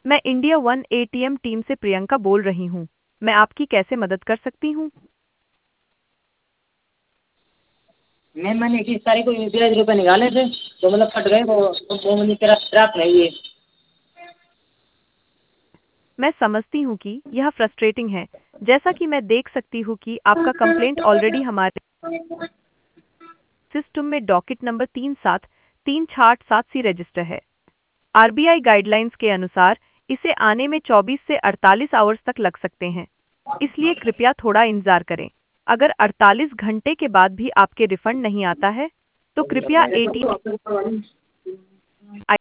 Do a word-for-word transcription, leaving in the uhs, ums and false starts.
मैं India one ATM team से प्रियंका बोल रही हूँ। मैं आपकी कैसे मदद कर सकती हूँ? मैम मैंने इक्कीस तारीख को यूपीआई रुपये निकाले थे तो मतलब कट गए वो वो मुझे तेरा प्राप्त नहीं है। मैं समझती हूँ कि यह फ्रस्ट्रेटिंग है। जैसा कि मैं देख सकती हूँ कि आपका कंप्लेंट ऑलरेडी हमारे सिस्टम में डॉकेट नंबर तीन सात तीन छाठ सात सी रजिस्टर है। आरबीआई गाइडलाइंस के अनुसार इसे आने में चौबीस से अड़तालीस आवर्स तक लग सकते हैं, इसलिए कृपया थोड़ा इंतजार करें। अगर अड़तालीस घंटे के बाद भी आपके रिफंड नहीं आता है, तो कृपया एटीएम